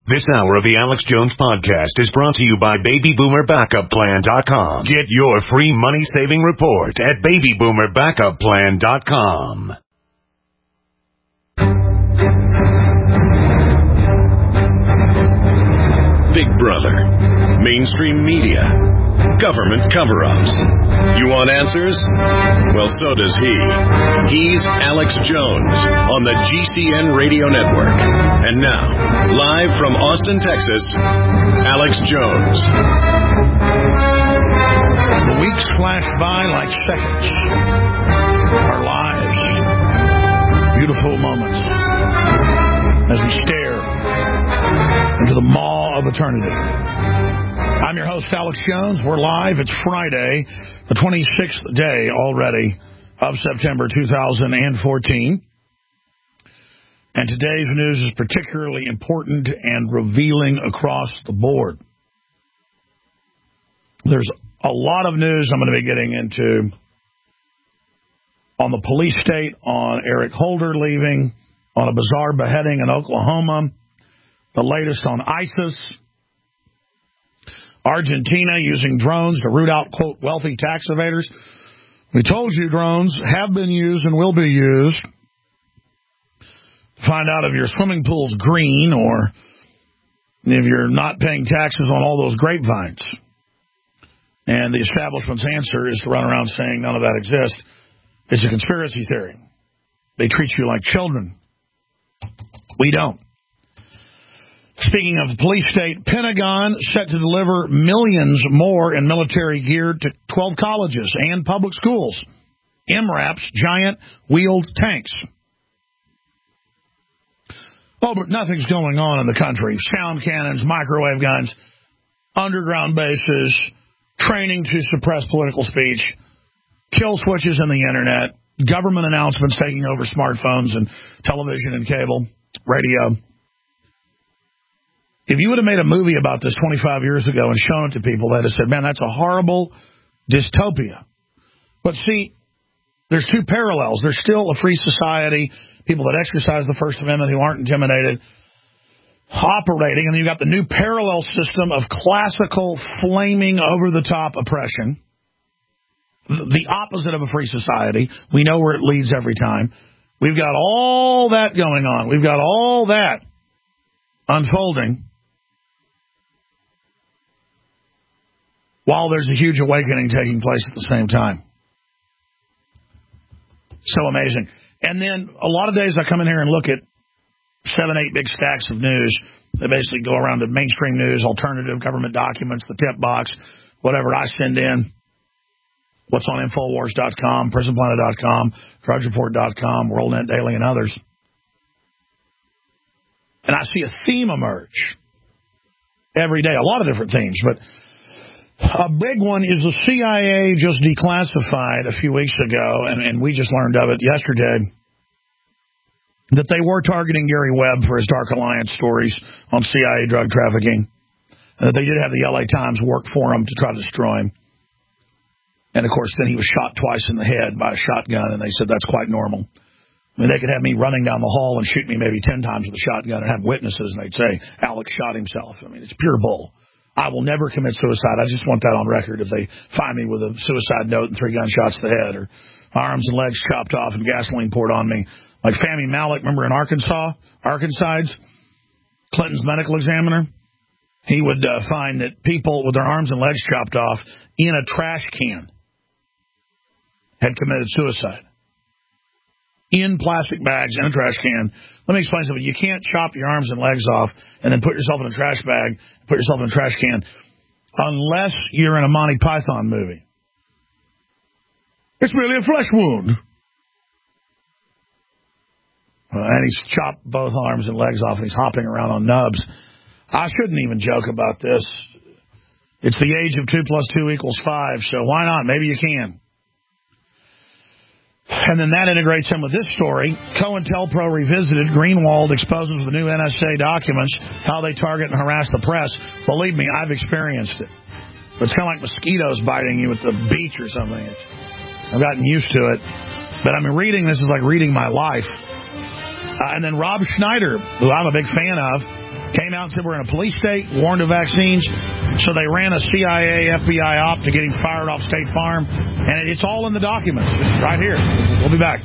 This hour of the Alex Jones Podcast is brought to you by BabyBoomerBackupPlan.com. Get your free money-saving report at BabyBoomerBackupPlan.com. Big Brother, mainstream media, government cover-ups. You want answers? Well, so does he. He's Alex Jones on the GCN Radio Network. And now, live from Austin, Texas, Alex Jones. The weeks flash by like seconds. Our lives, beautiful moments as we stare into the maw of eternity. I'm your host, Alex Jones. We're live. It's Friday, the 26th day already of September 2014. And today's news is particularly important and revealing across the board. There's a lot of news I'm going to be getting into on the police state, on Eric Holder leaving, on a bizarre beheading in Oklahoma, the latest on ISIS, Argentina using drones to root out, quote, wealthy tax evaders. We told you drones have been used and will be used to find out if your swimming pool's green or if you're not paying taxes on all those grapevines. And the establishment's answer is to run around saying none of that exists. It's a conspiracy theory. They treat you like children. We don't. Speaking of the police state, Pentagon set to deliver millions more in military gear to 12 colleges and public schools. MRAPs, giant wheeled tanks. Oh, but nothing's going on in the country. Sound cannons, microwave guns, underground bases, training to suppress political speech, kill switches in the internet, government announcements taking over smartphones and television and cable, radio. If you would have made a movie about this 25 years ago and shown it to people, they'd have said, man, that's a horrible dystopia. But see, there's two parallels. There's still a free society, people that exercise the First Amendment who aren't intimidated, operating, and you've got the new parallel system of classical, flaming, over-the-top oppression, the opposite of a free society. We know where it leads every time. We've got all that going on. We've got all that unfolding while there's a huge awakening taking place at the same time. So amazing. And then a lot of days I come in here and look at 7, 8 big stacks of news. They basically go around to mainstream news, alternative government documents, the tip box, whatever I send in. What's on Infowars.com, PrisonPlanet.com, DrudgeReport.com, WorldNet Daily, and others. And I see a theme emerge every day, a lot of different themes, but a big one is the CIA just declassified a few weeks ago, and we just learned of it yesterday, that they were targeting Gary Webb for his Dark Alliance stories on CIA drug trafficking. They did have the LA Times work for him to try to destroy him. And, of course, then he was shot twice in the head by a shotgun, and they said that's quite normal. I mean, they could have me running down the hall and shoot me maybe 10 times with a shotgun and have witnesses, and they'd say, Alex shot himself. I mean, it's pure bull. I will never commit suicide. I just want that on record if they find me with a suicide note and 3 gunshots to the head or arms and legs chopped off and gasoline poured on me. Like Fahmy Malek, remember in Arkancides, Clinton's medical examiner? He would find that people with their arms and legs chopped off in a trash can had committed suicide. In plastic bags, in a trash can. Let me explain something. You can't chop your arms and legs off and then put yourself in a trash bag, put yourself in a trash can, unless you're in a Monty Python movie. It's merely a flesh wound. And he's chopped both arms and legs off, and he's hopping around on nubs. I shouldn't even joke about this. It's the age of 2 + 2 = 5, so why not? Maybe you can. And then that integrates in with this story. COINTELPRO revisited. Greenwald exposes the new NSA documents, how they target and harass the press. Believe me, I've experienced it. It's kind of like mosquitoes biting you at the beach or something. I've gotten used to it. But I mean, reading this is like reading my life. And then Rob Schneider, who I'm a big fan of, Came out and said we're in a police state, warned of vaccines. So they ran a CIA, FBI op to get him fired off State Farm. And it's all in the documents. It's right here. We'll be back.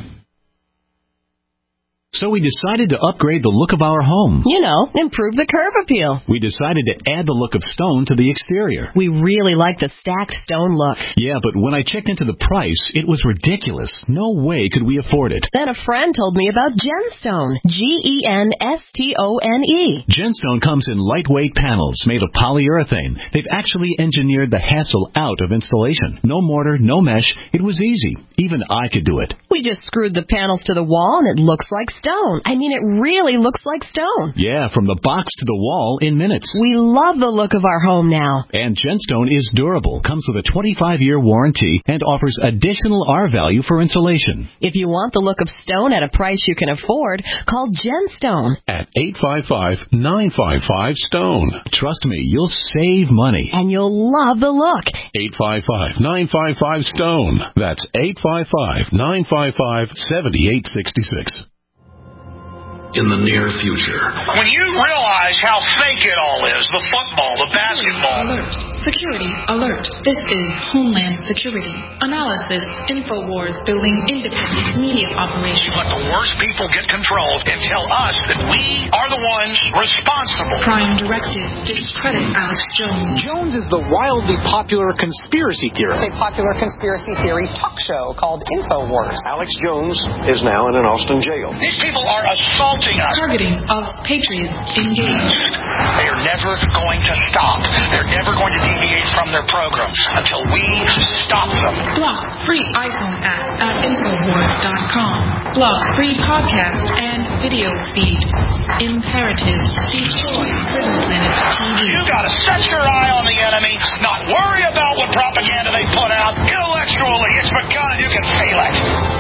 So we decided to upgrade the look of our home. You know, improve the curb appeal. We decided to add the look of stone to the exterior. We really like the stacked stone look. Yeah, but when I checked into the price, it was ridiculous. No way could we afford it. Then a friend told me about Genstone. Genstone. Genstone comes in lightweight panels made of polyurethane. They've actually engineered the hassle out of installation. No mortar, no mesh. It was easy. Even I could do it. We just screwed the panels to the wall and it looks like stone. I mean, it really looks like stone. Yeah, from the box to the wall in minutes. We love the look of our home now. And Genstone is durable, comes with a 25-year warranty, and offers additional R value for insulation. If you want the look of stone at a price you can afford, call Genstone. At 855-955-STONE. Trust me, you'll save money. And you'll love the look. 855-955-STONE. That's 855-955-7866. In the near future. When you realize how fake it all is, the football, the basketball. Alert. Security alert. This is Homeland Security. Analysis. InfoWars building independent media operation. Let the worst people get control and tell us that we are the ones responsible. Prime Directive. Discredit Alex Jones. Jones is the wildly popular conspiracy theorist. It's a popular conspiracy theory talk show called InfoWars. Alex Jones is now in an Austin jail. These people are assaulting us. Targeting of patriots engaged. They're never going to stop. They're never going to deviate from their program until we stop them. Block free iPhone app at Infowars.com. Block free podcast and video feed. Imperative. Destroy Prison Planet TV. You gotta set your eye on the enemy, not worry about what propaganda they put out. Intellectually, it's begun and you can feel it.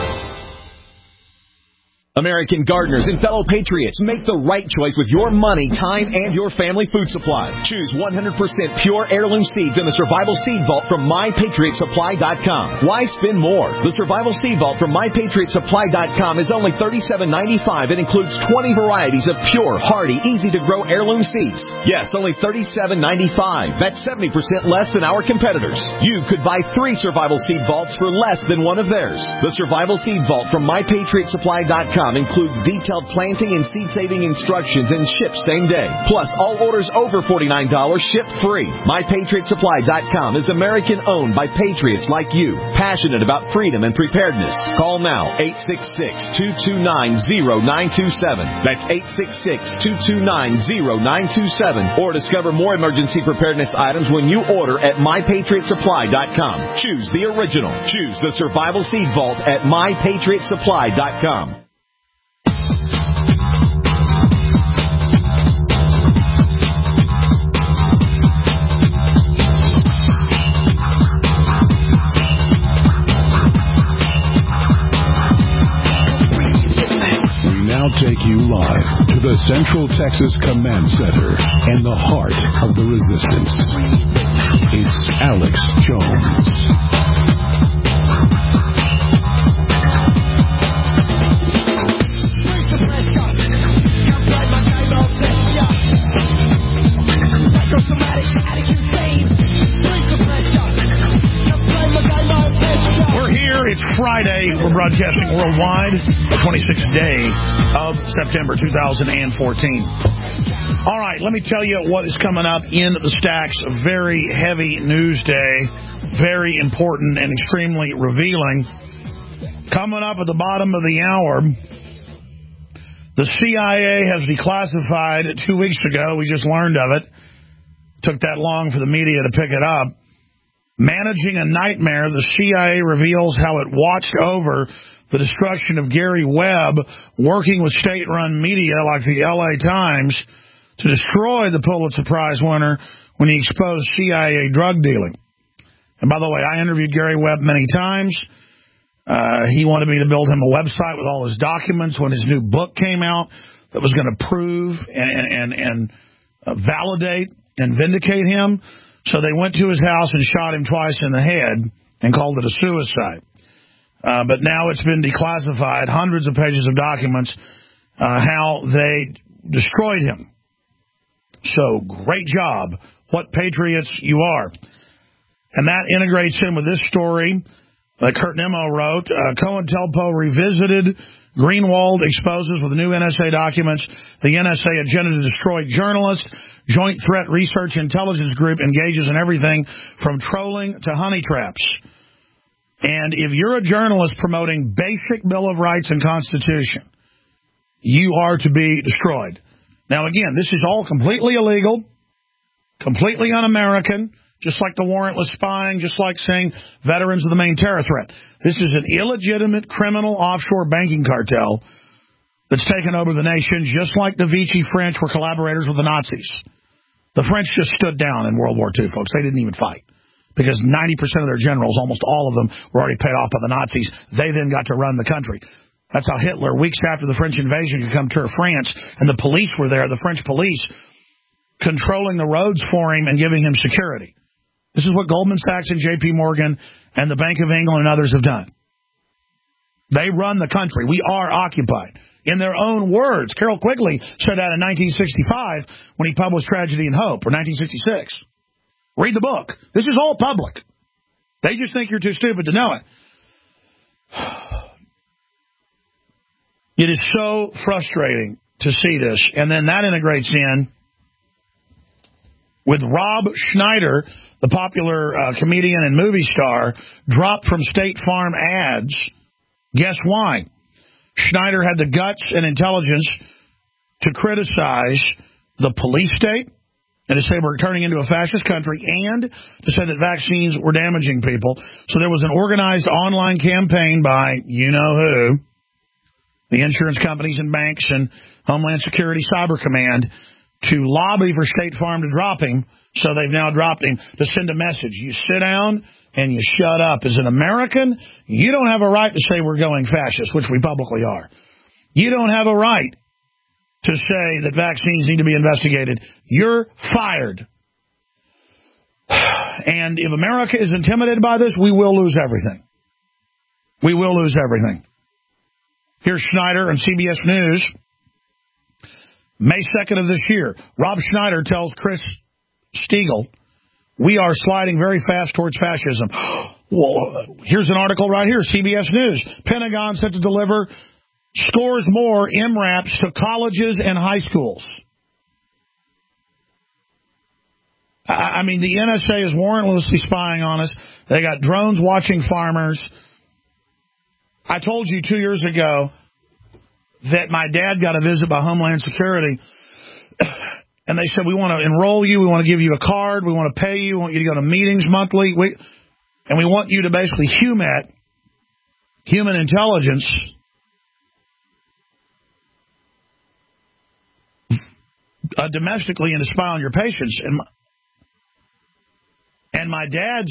American gardeners and fellow patriots, make the right choice with your money, time, and your family food supply. Choose 100% pure heirloom seeds in the Survival Seed Vault from MyPatriotSupply.com. Why spend more? The Survival Seed Vault from MyPatriotSupply.com is only $37.95 and includes 20 varieties of pure, hardy, easy-to-grow heirloom seeds. Yes, only $37.95. That's 70% less than our competitors. You could buy 3 Survival Seed Vaults for less than one of theirs. The Survival Seed Vault from MyPatriotSupply.com includes detailed planting and seed-saving instructions and ships same day. Plus, all orders over $49 ship free. MyPatriotSupply.com is American-owned by patriots like you, passionate about freedom and preparedness. Call now, 866-229-0927. That's 866-229-0927. Or discover more emergency preparedness items when you order at MyPatriotSupply.com. Choose the original. Choose the Survival Seed Vault at MyPatriotSupply.com. Take you live to the Central Texas Command Center and the heart of the resistance. It's Alex Jones. We're here. It's Friday. We're broadcasting worldwide, the 26th day of September 2014. All right, let me tell you what is coming up in the stacks. A very heavy news day, very important and extremely revealing. Coming up at the bottom of the hour, the CIA has declassified 2 weeks ago. We just learned of it. Took that long for the media to pick it up. Managing a Nightmare, the CIA reveals how it watched over the destruction of Gary Webb, working with state-run media like the L.A. Times to destroy the Pulitzer Prize winner when he exposed CIA drug dealing. And by the way, I interviewed Gary Webb many times. He wanted me to build him a website with all his documents when his new book came out that was going to prove and validate and vindicate him. So they went to his house and shot him twice in the head and called it a suicide. But now it's been declassified, hundreds of pages of documents, how they destroyed him. So great job. What patriots you are. And that integrates in with this story that Kurt Nimmo wrote. COINTELPRO revisited. Greenwald exposes with new NSA documents the NSA agenda to destroy journalists. Joint Threat Research Intelligence Group engages in everything from trolling to honey traps. And if you're a journalist promoting basic Bill of Rights and Constitution, you are to be destroyed. Now, again, this is all completely illegal, completely un-American, just like the warrantless spying, just like saying veterans are the main terror threat. This is an illegitimate criminal offshore banking cartel that's taken over the nation, just like the Vichy French were collaborators with the Nazis. The French just stood down in World War II, folks. They didn't even fight because 90% of their generals, almost all of them, were already paid off by the Nazis. They then got to run the country. That's how Hitler, weeks after the French invasion, could come to France, and the police were there, the French police, controlling the roads for him and giving him security. This is what Goldman Sachs and J.P. Morgan and the Bank of England and others have done. They run the country. We are occupied. In their own words, Carroll Quigley said that in 1965 when he published Tragedy and Hope, or 1966. Read the book. This is all public. They just think you're too stupid to know it. It is so frustrating to see this. And then that integrates in with Rob Schneider, the popular comedian and movie star, dropped from State Farm ads. Guess why? Schneider had the guts and intelligence to criticize the police state and to say we're turning into a fascist country and to say that vaccines were damaging people. So there was an organized online campaign by you-know-who, the insurance companies and banks and Homeland Security Cyber Command, to lobby for State Farm to drop him. So they've now dropped him to send a message. You sit down and you shut up. As an American, you don't have a right to say we're going fascist, which we publicly are. You don't have a right to say that vaccines need to be investigated. You're fired. And if America is intimidated by this, we will lose everything. We will lose everything. Here's Schneider on CBS News. May 2nd of this year, Rob Schneider tells Chris Stiegel, we are sliding very fast towards fascism. Well, here's an article right here, CBS News. Pentagon set to deliver scores more MRAPs to colleges and high schools. I mean, the NSA is warrantlessly spying on us. They got drones watching farmers. I told you 2 years ago that my dad got a visit by Homeland Security, and they said, we want to enroll you, we want to give you a card, we want to pay you, we want you to go to meetings monthly, and we want you to basically HUMAT, human intelligence, domestically and to spy on your patients. And my dad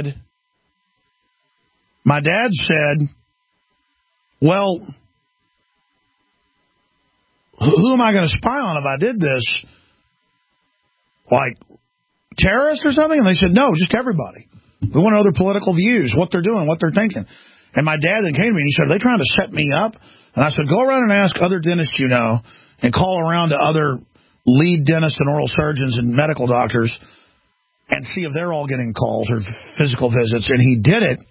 said, well, who am I going to spy on if I did this? Like terrorists or something? And they said, no, just everybody. We want to know their political views, what they're doing, what they're thinking. And my dad then came to me and he said, are they trying to set me up? And I said, go around and ask other dentists you know and call around to other lead dentists and oral surgeons and medical doctors and see if they're all getting calls or physical visits. And he did it.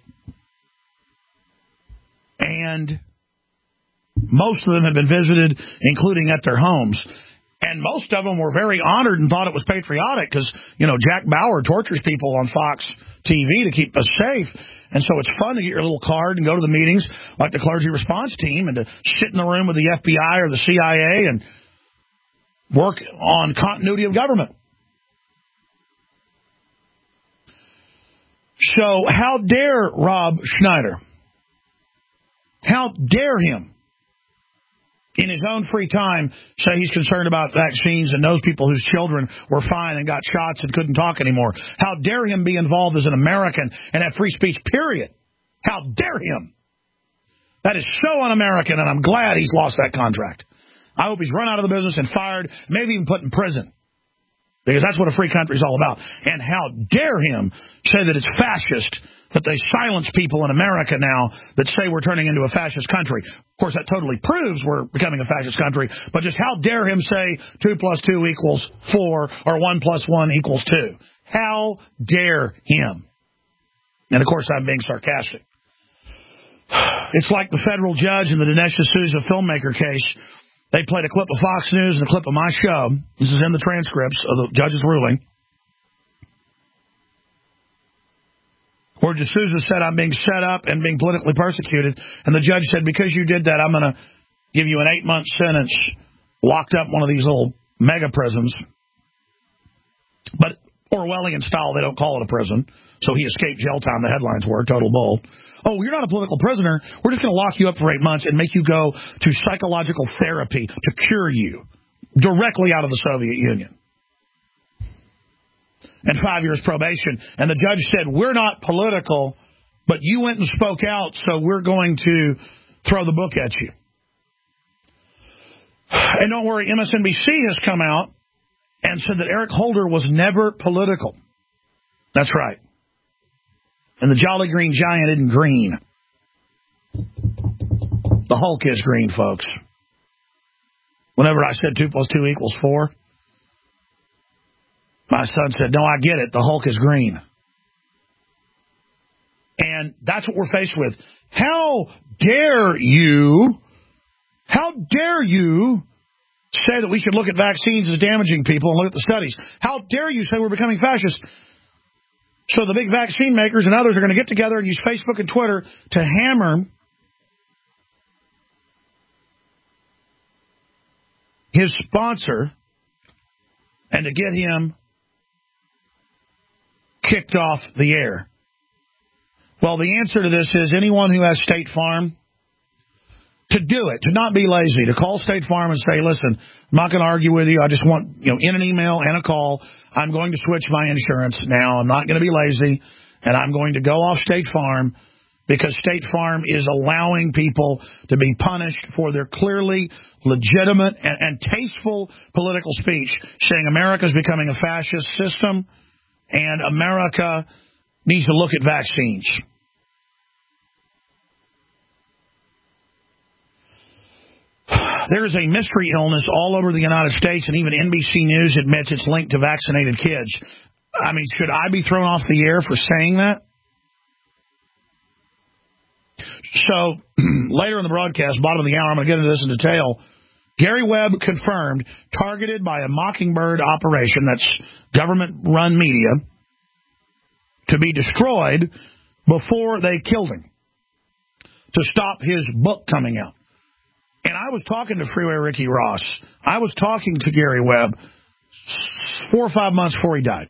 And most of them had been visited, including at their homes. And most of them were very honored and thought it was patriotic because, you know, Jack Bauer tortures people on Fox TV to keep us safe. And so it's fun to get your little card and go to the meetings like the clergy response team and to sit in the room with the FBI or the CIA and work on continuity of government. So how dare Rob Schneider? How dare him? In his own free time, say he's concerned about vaccines and knows people whose children were fine and got shots and couldn't talk anymore. How dare him be involved as an American and have free speech, period? How dare him? That is so un-American, and I'm glad he's lost that contract. I hope he's run out of the business and fired, maybe even put in prison. Because that's what a free country is all about. And how dare him say that it's fascist, that they silence people in America now that say we're turning into a fascist country. Of course, that totally proves we're becoming a fascist country, but just how dare him say 2 + 2 = 4 or 1 + 1 = 2. How dare him? And, of course, I'm being sarcastic. It's like the federal judge in the Dinesh D'Souza filmmaker case. They played a clip of Fox News and a clip of my show. This is in the transcripts of the judge's ruling, where D'Souza said, I'm being set up and being politically persecuted. And the judge said, because you did that, I'm going to give you an 8-month sentence locked up in one of these little mega prisons. But Orwellian style, they don't call it a prison. So he escaped jail time, the headlines were, total bull. Oh, you're not a political prisoner. We're just going to lock you up for 8 months and make you go to psychological therapy to cure you directly out of the Soviet Union. And 5 years probation. And the judge said, we're not political, but you went and spoke out, so we're going to throw the book at you. And don't worry, MSNBC has come out and said that Eric Holder was never political. That's right. And the Jolly Green Giant isn't green. The Hulk is green, folks. Whenever I said 2 + 2 = 4, my son said, no, I get it. The Hulk is green. And that's what we're faced with. How dare you say that we should look at vaccines as damaging people and look at the studies? How dare you say we're becoming fascist? So the big vaccine makers and others are going to get together and use Facebook and Twitter to hammer his sponsor and to get him kicked off the air. Well, the answer to this is anyone who has State Farm, to do it, to not be lazy, to call State Farm and say, listen, I'm not going to argue with you. I just want, in an email and a call, I'm going to switch my insurance now. I'm not going to be lazy, and I'm going to go off State Farm because State Farm is allowing people to be punished for their clearly legitimate and tasteful political speech, saying America's becoming a fascist system and America needs to look at vaccines. There is a mystery illness all over the United States, and even NBC News admits it's linked to vaccinated kids. I mean, should I be thrown off the air for saying that? So, later in the broadcast, bottom of the hour, I'm going to get into this in detail. Gary Webb confirmed, targeted by a Mockingbird operation, that's government-run media, to be destroyed before they killed him, to stop his book coming out. And I was talking to Freeway Ricky Ross. I was talking to Gary Webb 4 or 5 months before he died.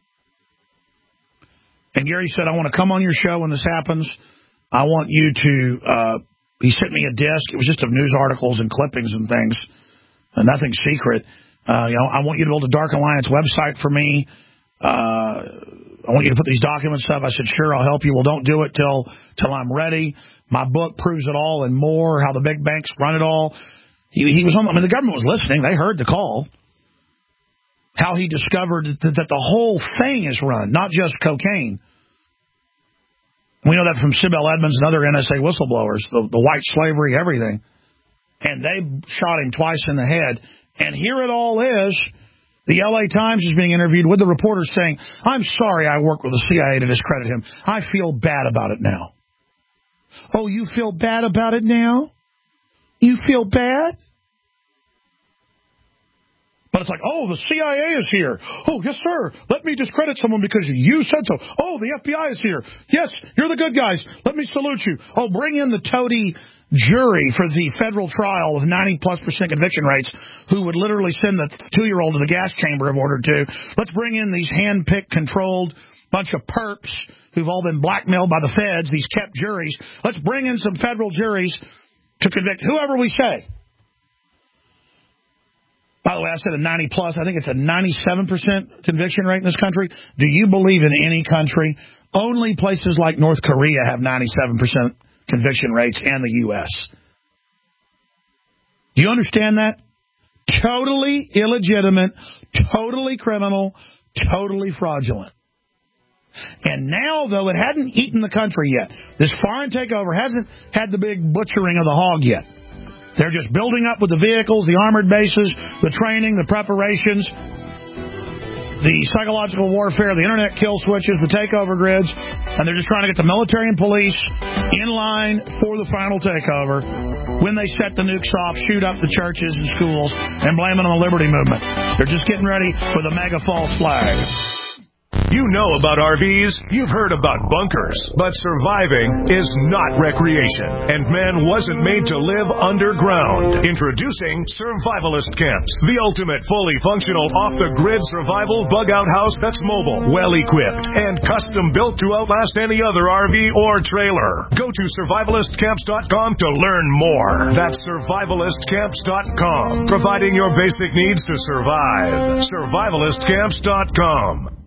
And Gary said, I want to come on your show when this happens. I want you to, he sent me a disc. It was just of news articles and clippings and things. And nothing secret. I want you to build a Dark Alliance website for me. I want you to put these documents up. I said, sure, I'll help you. Well, don't do it till I'm ready. My book proves it all and more, how the big banks run it all. He was on, the government was listening. They heard the call. How he discovered that the whole thing is run, not just cocaine. We know that from Sibel Edmonds and other NSA whistleblowers, the white slavery, everything. And they shot him twice in the head. And here it all is. The L.A. Times is being interviewed with the reporter saying, I'm sorry I worked with the CIA to discredit him. I feel bad about it now. Oh, you feel bad about it now? You feel bad? But it's like, oh, the CIA is here. Oh, yes, sir. Let me discredit someone because you said so. Oh, the FBI is here. Yes, you're the good guys. Let me salute you. Oh, bring in the toady jury for the federal trial with 90+% conviction rates who would literally send the 2-year-old to the gas chamber if ordered to. Let's bring in these hand-picked, controlled bunch of perps who've all been blackmailed by the feds, these kept juries. Let's bring in some federal juries to convict whoever we say. By the way, I said a 90+. I think it's a 97% conviction rate in this country. Do you believe in any country? Only places like North Korea have 97% conviction rates, and the U.S. Do you understand that? Totally illegitimate, totally criminal, totally fraudulent. And now, though it hadn't eaten the country yet, this foreign takeover hasn't had the big butchering of the hog yet. They're just building up with the vehicles, the armored bases, the training, the preparations, the psychological warfare, the internet kill switches, the takeover grids, and they're just trying to get the military and police in line for the final takeover when they set the nukes off, shoot up the churches and schools, and blame it on the liberty movement. They're just getting ready for the mega false flag. You know about RVs, you've heard about bunkers, but surviving is not recreation, and man wasn't made to live underground. Introducing Survivalist Camps, the ultimate fully functional off-the-grid survival bug-out house that's mobile, well-equipped, and custom-built to outlast any other RV or trailer. Go to survivalistcamps.com to learn more. That's survivalistcamps.com, providing your basic needs to survive. Survivalistcamps.com.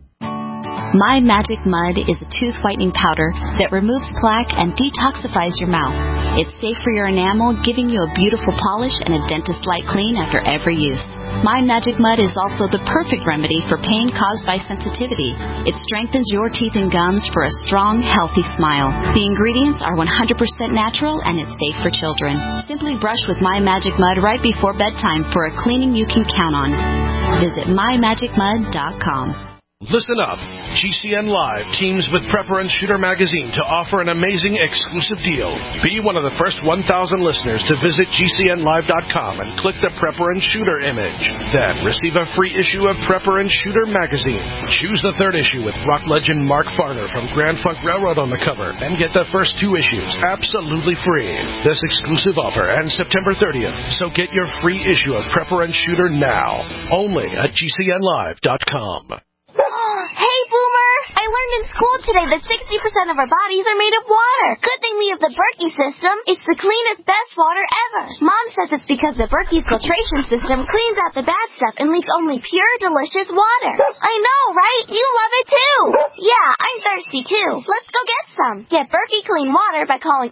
My Magic Mud is a tooth whitening powder that removes plaque and detoxifies your mouth. It's safe for your enamel, giving you a beautiful polish and a dentist-like clean after every use. My Magic Mud is also the perfect remedy for pain caused by sensitivity. It strengthens your teeth and gums for a strong, healthy smile. The ingredients are 100% natural and it's safe for children. Simply brush with My Magic Mud right before bedtime for a cleaning you can count on. Visit mymagicmud.com. Listen up. GCN Live teams with Prepper and Shooter magazine to offer an amazing exclusive deal. Be one of the first 1,000 listeners to visit GCNLive.com and click the Prepper and Shooter image. Then receive a free issue of Prepper and Shooter magazine. Choose the third issue with rock legend Mark Farner from Grand Funk Railroad on the cover and get the first 2 issues absolutely free. This exclusive offer ends September 30th, so get your free issue of Prepper and Shooter now. Only at GCNLive.com. Hey, Boomer! I learned in school today that 60% of our bodies are made of water. Good thing we have the Berkey system. It's the cleanest, best water ever. Mom says it's because the Berkey filtration system cleans out the bad stuff and leaves only pure, delicious water. I know, right? You love it too. Yeah, I'm thirsty too. Let's go get some. Get Berkey clean water by calling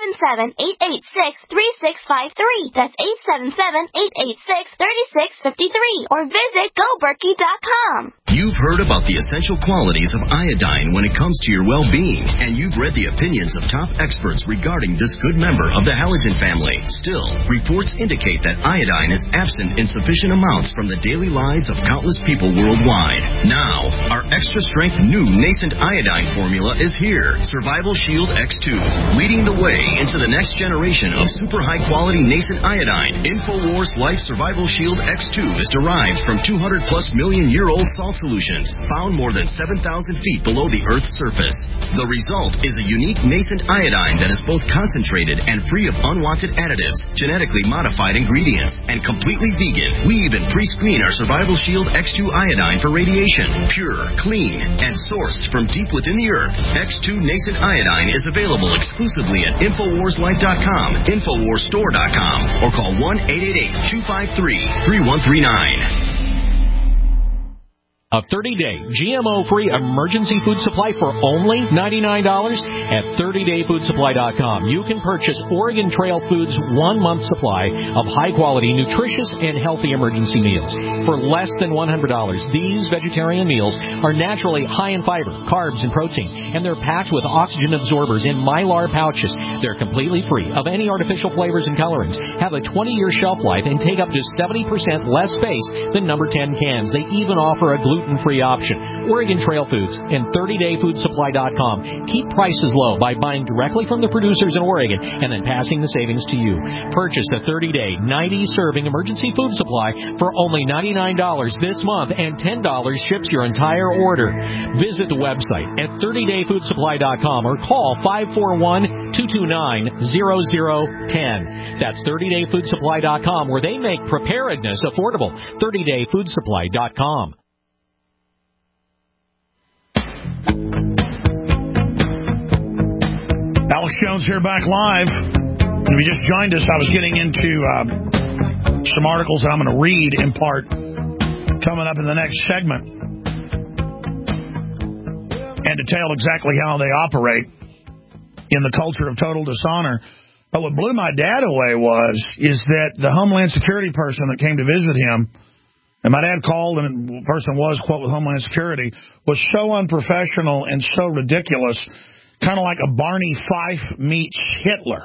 877-886-3653. That's 877-886-3653. Or visit GoBerkey.com. You've heard about the essential qualities of iodine when it comes to your well-being, and you've read the opinions of top experts regarding this good member of the halogen family. Still, reports indicate that iodine is absent in sufficient amounts from the daily lives of countless people worldwide. Now, our extra-strength new nascent iodine formula is here, Survival Shield X2, leading the way into the next generation of super high-quality nascent iodine. InfoWars Life Survival Shield X2 is derived from 200-plus million-year-old salt solutions found more than 7,000 feet below the Earth's surface. The result is a unique nascent iodine that is both concentrated and free of unwanted additives, genetically modified ingredients, and completely vegan. We even pre-screen our Survival Shield X2 iodine for radiation. Pure, clean, and sourced from deep within the Earth, X2 nascent iodine is available exclusively at InfoWarsLife.com, InfoWarsStore.com, or call 1-888-253-3139. A 30-day GMO-free emergency food supply for only $99 at 30dayfoodsupply.com. You can purchase Oregon Trail Foods' 1-month supply of high-quality, nutritious, and healthy emergency meals. For less than $100, these vegetarian meals are naturally high in fiber, carbs, and protein, and they're packed with oxygen absorbers in Mylar pouches. They're completely free of any artificial flavors and colorings, have a 20-year shelf life, and take up to 70% less space than number 10 cans. They even offer a gluten-free option. Oregon Trail Foods and 30dayfoodsupply.com keep prices low by buying directly from the producers in Oregon and then passing the savings to you. Purchase a 30-day, 90-serving emergency food supply for only $99 this month, and $10 ships your entire order. Visit the website at 30dayfoodsupply.com or call 541-229-0010. That's 30dayfoodsupply.com, where they make preparedness affordable. 30dayfoodsupply.com. Alex Jones here, back live. If you just joined us, I was getting into some articles that I'm going to read in part coming up in the next segment and detail exactly how they operate in the culture of total dishonor. But what blew my dad away is that the Homeland Security person that came to visit him, and my dad called, and the person was, quote, with Homeland Security, was so unprofessional and so ridiculous, kind of like a Barney Fife meets Hitler,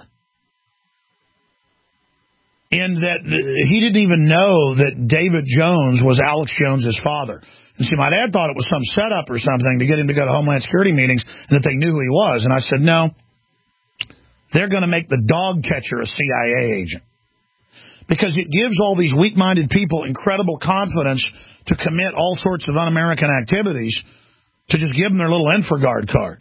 in that he didn't even know that David Jones was Alex Jones's father. And see, my dad thought it was some setup or something to get him to go to Homeland Security meetings and that they knew who he was. And I said, no, they're going to make the dog catcher a CIA agent. Because it gives all these weak-minded people incredible confidence to commit all sorts of un-American activities to just give them their little InfraGard card.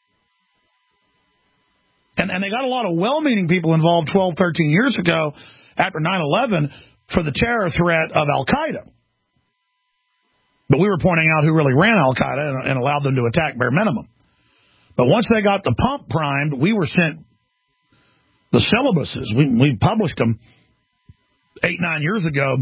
And they got a lot of well-meaning people involved 12, 13 years ago after 9/11 for the terror threat of Al-Qaeda. But we were pointing out who really ran Al-Qaeda and allowed them to attack bare minimum. But once they got the pump primed, we were sent the syllabuses. We published them 8, 9 years ago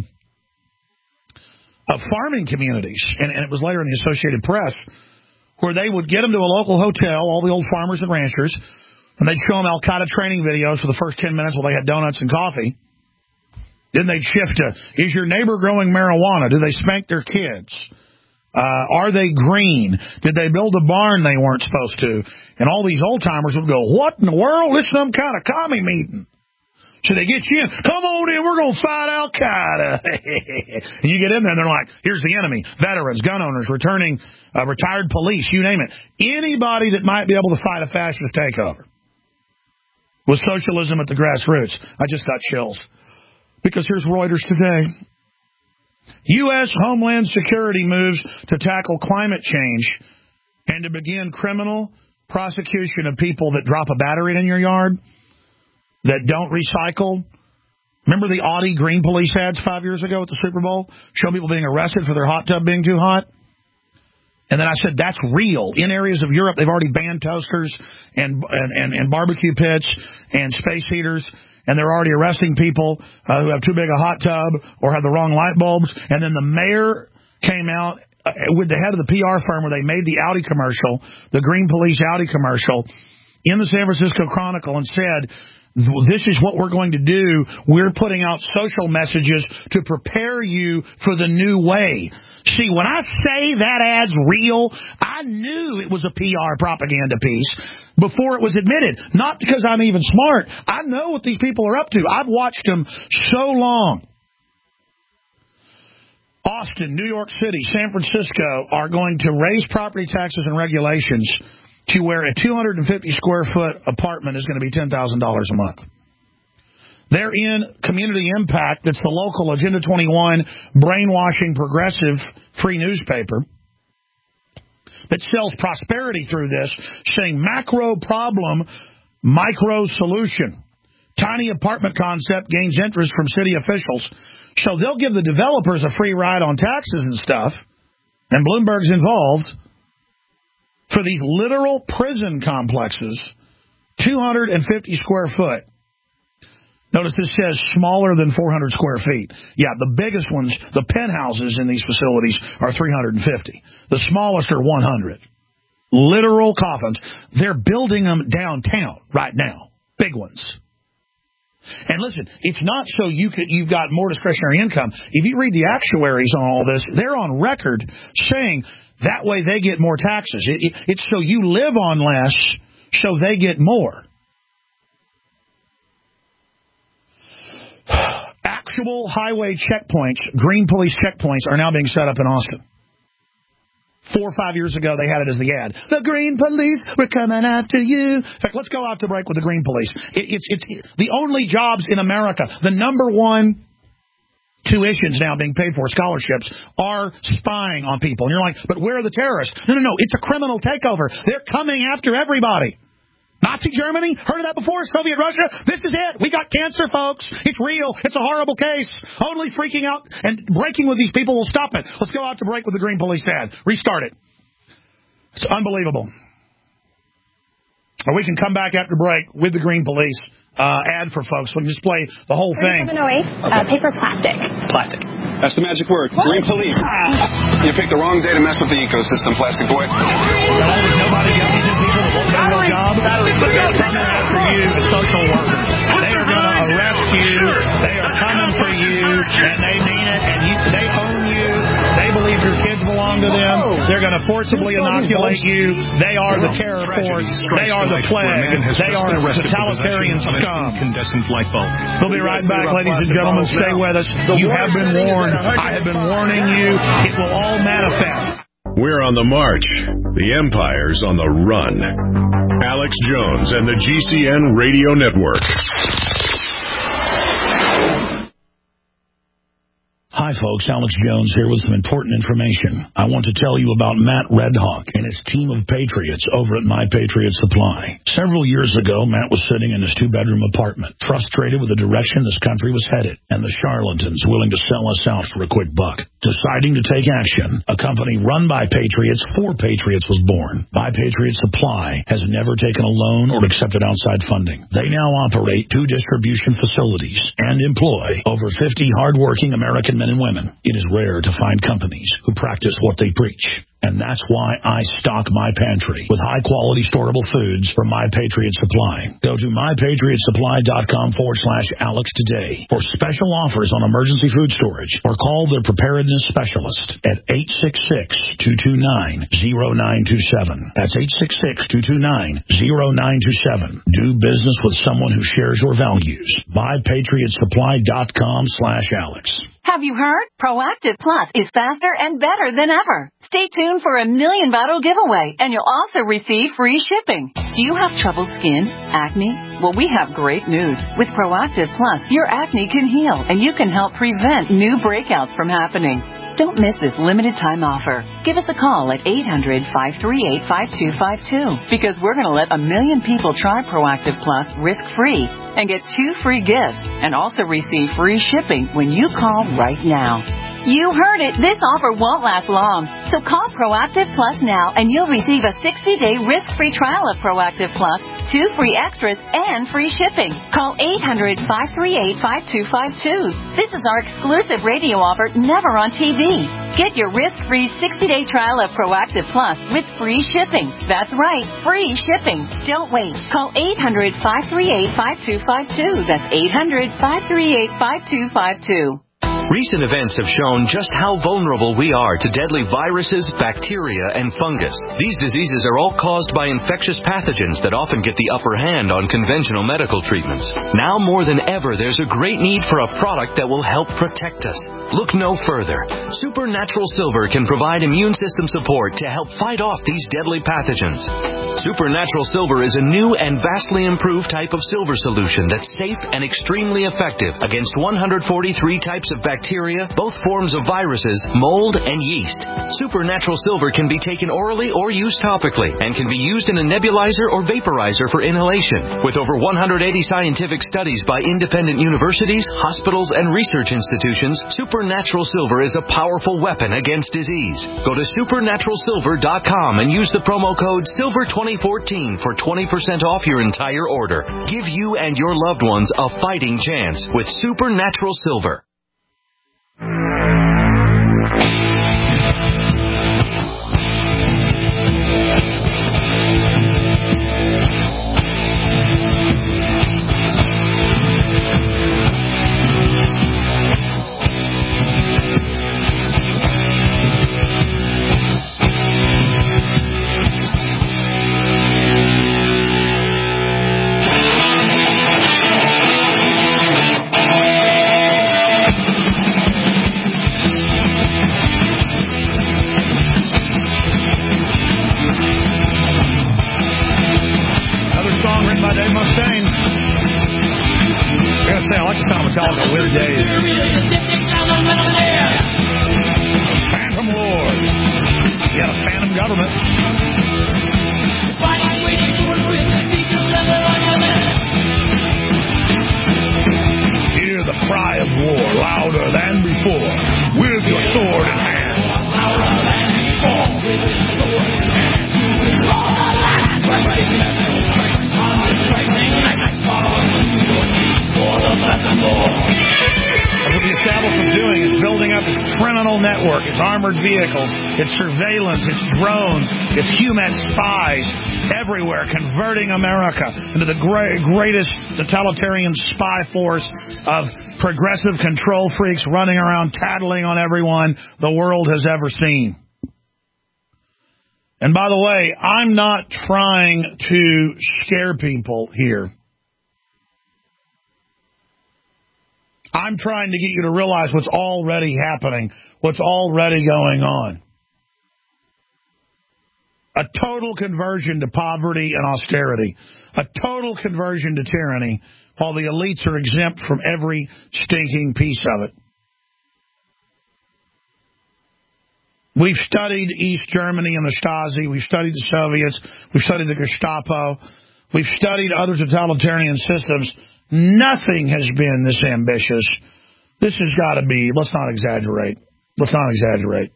of farming communities, and it was later in the Associated Press, where they would get them to a local hotel, all the old farmers and ranchers, and they'd show them Al-Qaeda training videos for the first 10 minutes while they had donuts and coffee. Then they'd shift to, is your neighbor growing marijuana? Do they spank their kids? Are they green? Did they build a barn they weren't supposed to? And all these old-timers would go, what in the world? This is some kind of commie meeting. So they get you in. Come on in. We're going to fight Al-Qaeda. And you get in there, and they're like, here's the enemy. Veterans, gun owners, returning retired police, you name it. Anybody that might be able to fight a fascist takeover. With socialism at the grassroots. I just got chills. Because here's Reuters today. U.S. Homeland Security moves to tackle climate change and to begin criminal prosecution of people that drop a battery in your yard, that don't recycle. Remember the Audi green police ads 5 years ago at the Super Bowl? Show people being arrested for their hot tub being too hot. And then I said, that's real. In areas of Europe, they've already banned toasters and barbecue pits and space heaters. And they're already arresting people who have too big a hot tub or have the wrong light bulbs. And then the mayor came out with the head of the PR firm where they made the Audi commercial, the Green Police Audi commercial, in the San Francisco Chronicle and said, this is what we're going to do. We're putting out social messages to prepare you for the new way. See, when I say that ad's real, I knew it was a PR propaganda piece before it was admitted. Not because I'm even smart. I know what these people are up to. I've watched them so long. Austin, New York City, San Francisco are going to raise property taxes and regulations to where a 250-square-foot apartment is going to be $10,000 a month. They're in Community Impact, that's the local Agenda 21 brainwashing progressive free newspaper that sells prosperity through this, saying macro problem, micro solution. Tiny apartment concept gains interest from city officials. So they'll give the developers a free ride on taxes and stuff, and Bloomberg's involved, for these literal prison complexes, 250 square foot. Notice this says smaller than 400 square feet. Yeah, the biggest ones, the penthouses in these facilities are 350. The smallest are 100. Literal coffins. They're building them downtown right now. Big ones. And listen, it's not so you've got more discretionary income. If you read the actuaries on all this, they're on record saying that way they get more taxes. It's so you live on less, so they get more. Actual highway checkpoints, green police checkpoints, are now being set up in Austin. 4 or 5 years ago, they had it as the ad. The green police, we're coming after you. In fact, let's go out to break with the green police. It's the only jobs in America. The number one tuitions now being paid for, scholarships, are spying on people. And you're like, but where are the terrorists? No, it's a criminal takeover. They're coming after everybody. Nazi Germany? Heard of that before? Soviet Russia? This is it. We got cancer, folks. It's real. It's a horrible case. Only freaking out and breaking with these people will stop it. Let's go out to break with the green police ad. Restart it. It's unbelievable. Or we can come back after break with the green police ad for folks. We can just play the whole thing. 3708, paper plastic. Plastic. That's the magic word. What? Green police. You picked the wrong day to mess with the ecosystem, plastic boy. Nobody got these people that won't get a real job. coming after you, social workers. They are going to arrest you. They are coming for you, and they mean it, and they own you. They believe your kids belong to them. They're going to forcibly inoculate you. They are the terror force. They are the plague. They are totalitarian scum. We'll be right back, ladies and gentlemen. Stay with us. You have been warned. I have been warning you. It will all manifest. We're on the march. The empire's on the run. Alex Jones and the GCN Radio Network. Hi, folks. Alex Jones here with some important information. I want to tell you about Matt Redhawk and his team of patriots over at My Patriot Supply. Several years ago, Matt was sitting in his two-bedroom apartment, frustrated with the direction this country was headed and the charlatans willing to sell us out for a quick buck. Deciding to take action, a company run by patriots for patriots was born. My Patriot Supply has never taken a loan or accepted outside funding. They now operate 2 distribution facilities and employ over 50 hardworking American men and women. It is rare to find companies who practice what they preach. And that's why I stock my pantry with high-quality storable foods from My Patriot Supply. Go to mypatriotsupply.com/Alex today for special offers on emergency food storage or call their preparedness specialist at 866-229-0927. That's 866-229-0927. Do business with someone who shares your values. mypatriotsupply.com/Alex. Have you heard? Proactive Plus is faster and better than ever. Stay tuned for a $1 million bottle giveaway, and you'll also receive free shipping. Do you have troubled skin? Acne? Well, we have great news. With Proactive Plus, your acne can heal, and you can help prevent new breakouts from happening. Don't miss this limited time offer. Give us a call at 800-538-5252 because we're going to let 1 million people try Proactive Plus risk-free and get 2 free gifts and also receive free shipping when you call right now. You heard it. This offer won't last long. So call Proactive Plus now and you'll receive a 60-day risk-free trial of Proactive Plus, 2 free extras, and free shipping. Call 800-538-5252. This is our exclusive radio offer, never on TV. Get your risk-free 60-day trial of Proactive Plus with free shipping. That's right, free shipping. Don't wait. Call 800-538-5252. That's 800-538-5252. Recent events have shown just how vulnerable we are to deadly viruses, bacteria, and fungus. These diseases are all caused by infectious pathogens that often get the upper hand on conventional medical treatments. Now more than ever, there's a great need for a product that will help protect us. Look no further. Supernatural Silver can provide immune system support to help fight off these deadly pathogens. Supernatural Silver is a new and vastly improved type of silver solution that's safe and extremely effective against 143 types of bacteria, both forms of viruses, mold, and yeast. Supernatural Silver can be taken orally or used topically and can be used in a nebulizer or vaporizer for inhalation. With over 180 scientific studies by independent universities, hospitals, and research institutions, Supernatural Silver is a powerful weapon against disease. Go to supernaturalsilver.com and use the promo code SILVER2014 for 20% off your entire order. Give you and your loved ones a fighting chance with Supernatural Silver. Phantom Lord. You got a phantom government. Hear the cry of war louder than before. With your sword in hand. Louder than before. With your sword in hand. For the land. That's what the establishment is doing, is building up this criminal network. It's armored vehicles, it's surveillance, it's drones, it's human spies everywhere, converting America into the greatest totalitarian spy force of progressive control freaks running around tattling on everyone the world has ever seen. And by the way, I'm not trying to scare people here. I'm trying to get you to realize what's already happening, what's already going on. A total conversion to poverty and austerity. A total conversion to tyranny, while the elites are exempt from every stinking piece of it. We've studied East Germany and the Stasi. We've studied the Soviets. We've studied the Gestapo. We've studied other totalitarian systems. Nothing has been this ambitious. This has got to be, let's not exaggerate. Let's not exaggerate.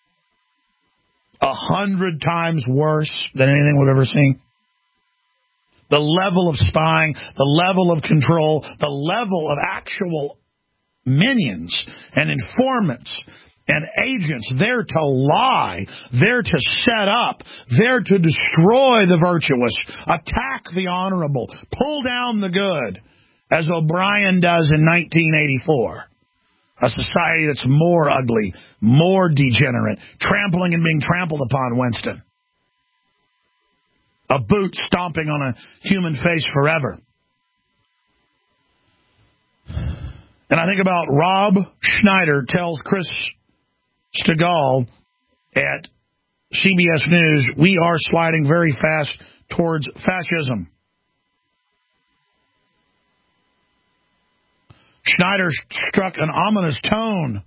100 times worse than anything we've ever seen. The level of spying, the level of control, the level of actual minions and informants and agents there to lie, there to set up, there to destroy the virtuous, attack the honorable, pull down the good, as O'Brien does in 1984. A society that's more ugly, more degenerate, trampling and being trampled upon, Winston. A boot stomping on a human face forever. And I think about Rob Schneider tells Chris Stigall at CBS News, we are sliding very fast towards fascism. Schneider struck an ominous tone.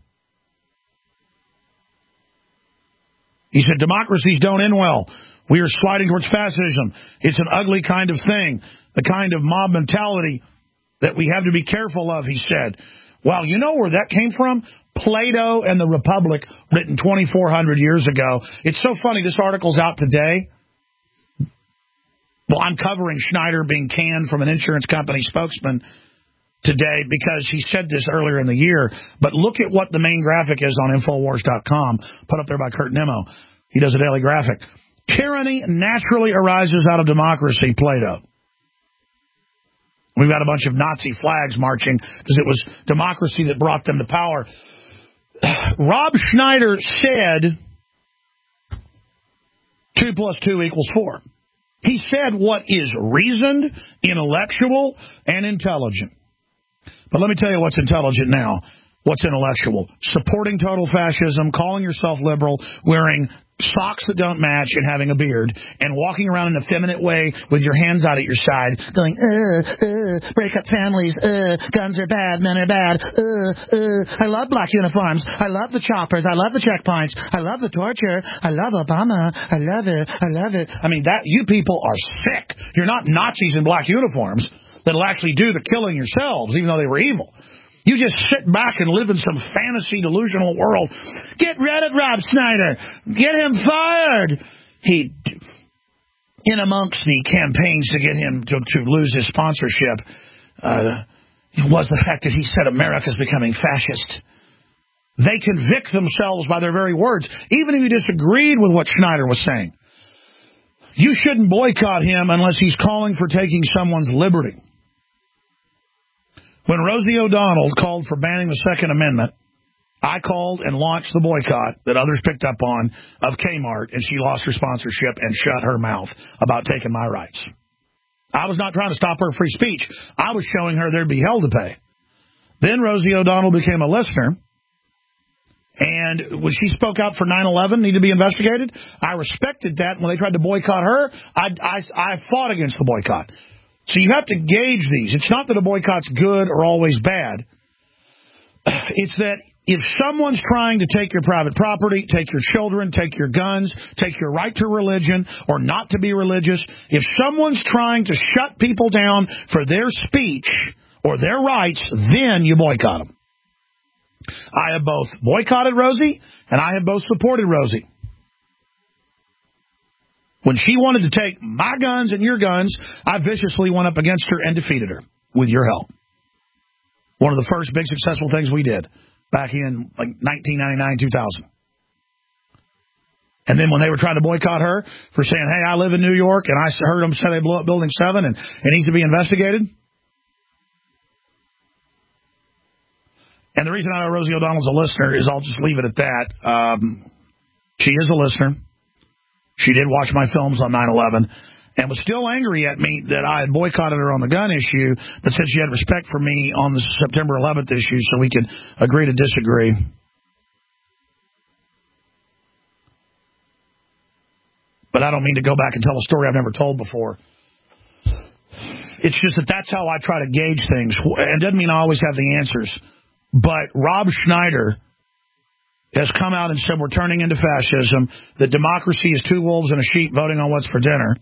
He said, democracies don't end well. We are sliding towards fascism. It's an ugly kind of thing, the kind of mob mentality that we have to be careful of, he said. Well, you know where that came from? Plato and the Republic, written 2,400 years ago. It's so funny, this article's out today. Well, I'm covering Schneider being canned from an insurance company spokesman today because he said this earlier in the year. But look at what the main graphic is on Infowars.com, put up there by Kurt Nimmo. He does a daily graphic. Tyranny naturally arises out of democracy, Plato. We've got a bunch of Nazi flags marching because it was democracy that brought them to power. Rob Schneider said 2 + 2 = 4. He said what is reasoned, intellectual, and intelligent. But let me tell you what's intelligent now. What's intellectual? Supporting total fascism, calling yourself liberal, wearing socks that don't match and having a beard, and walking around in an effeminate way with your hands out at your side, going, break up families, guns are bad, men are bad, I love black uniforms, I love the choppers, I love the checkpoints, I love the torture, I love Obama, I love it, I love it. I mean, that you people are sick. You're not Nazis in black uniforms that'll actually do the killing yourselves, even though they were evil. You just sit back and live in some fantasy delusional world. Get rid of Rob Schneider. Get him fired. He, in amongst the campaigns to get him to lose his sponsorship, was the fact that he said America's becoming fascist. They convict themselves by their very words, even if you disagreed with what Schneider was saying. You shouldn't boycott him unless he's calling for taking someone's liberty. When Rosie O'Donnell called for banning the Second Amendment, I called and launched the boycott that others picked up on of Kmart, and she lost her sponsorship and shut her mouth about taking my rights. I was not trying to stop her free speech. I was showing her there'd be hell to pay. Then Rosie O'Donnell became a listener, and when she spoke out for 9/11, need to be investigated, I respected that. When they tried to boycott her, I fought against the boycott. So you have to gauge these. It's not that a boycott's good or always bad. It's that if someone's trying to take your private property, take your children, take your guns, take your right to religion or not to be religious, if someone's trying to shut people down for their speech or their rights, then you boycott them. I have both boycotted Rosie and I have both supported Rosie. When she wanted to take my guns and your guns, I viciously went up against her and defeated her with your help. One of the first big successful things we did back in like 1999, 2000. And then when they were trying to boycott her for saying, hey, I live in New York, and I heard them say they blew up Building 7 and it needs to be investigated. And the reason I know Rosie O'Donnell's a listener is I'll just leave it at that. She is a listener. She did watch my films on 9/11 and was still angry at me that I had boycotted her on the gun issue, but said she had respect for me on the September 11th issue so we could agree to disagree. But I don't mean to go back and tell a story I've never told before. It's just that that's how I try to gauge things. It doesn't mean I always have the answers. But Rob Schneider has come out and said we're turning into fascism, that democracy is two wolves and a sheep voting on what's for dinner,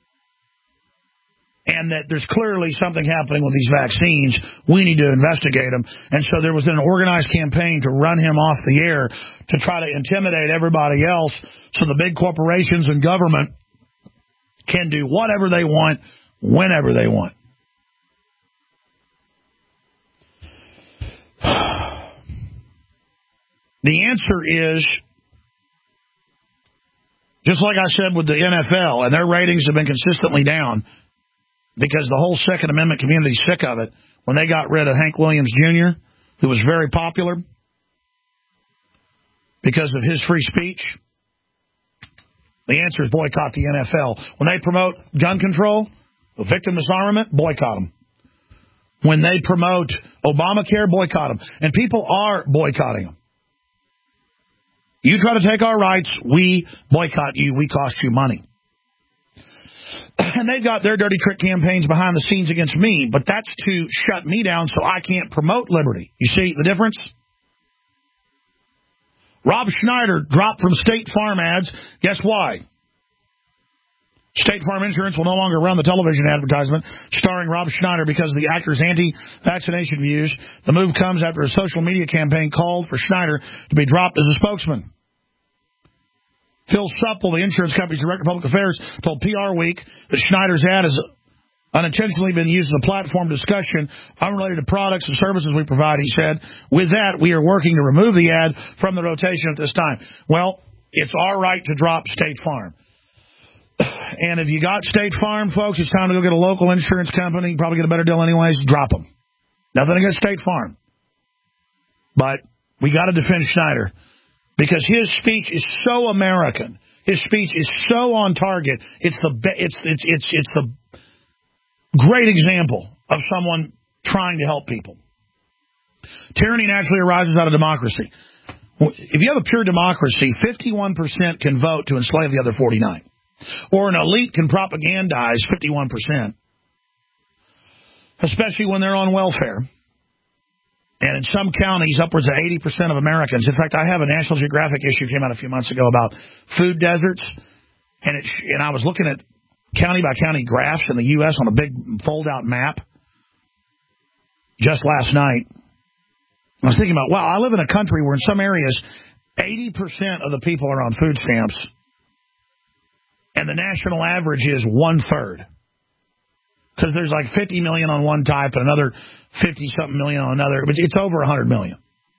and that there's clearly something happening with these vaccines. We need to investigate them. And so there was an organized campaign to run him off the air to try to intimidate everybody else so the big corporations and government can do whatever they want, whenever they want. The answer is, just like I said with the NFL, and their ratings have been consistently down because the whole Second Amendment community is sick of it. When they got rid of Hank Williams Jr., who was very popular because of his free speech, the answer is boycott the NFL. When they promote gun control, victim disarmament, boycott them. When they promote Obamacare, boycott them. And people are boycotting them. You try to take our rights, we boycott you, we cost you money. And they've got their dirty trick campaigns behind the scenes against me, but that's to shut me down so I can't promote liberty. You see the difference? Rob Schneider dropped from State Farm ads. Guess why? State Farm Insurance will no longer run the television advertisement starring Rob Schneider because of the actor's anti-vaccination views. The move comes after a social media campaign called for Schneider to be dropped as a spokesman. Phil Supple, the insurance company's director of public affairs, told PR Week that Schneider's ad has unintentionally been used as a platform discussion unrelated to products and services we provide, he said. With that, we are working to remove the ad from the rotation at this time. Well, it's our right to drop State Farm. And if you got State Farm, folks, it's time to go get a local insurance company. You probably get a better deal anyways. Drop them. Nothing against State Farm. But we got to defend Schneider because his speech is so American. His speech is so on target. It's the great example of someone trying to help people. Tyranny naturally arises out of democracy. If you have a pure democracy, 51% can vote to enslave the other 49%. Or an elite can propagandize 51%, especially when they're on welfare. And in some counties, upwards of 80% of Americans. In fact, I have a National Geographic issue came out a few months ago about food deserts. And I was looking at county-by-county graphs in the U.S. on a big fold-out map just last night. I was thinking about, wow, I live in a country where in some areas, 80% of the people are on food stamps. And the national average is 1/3. Because there's like 50 million on one type and another 50-something million on another. But it's over 100 million.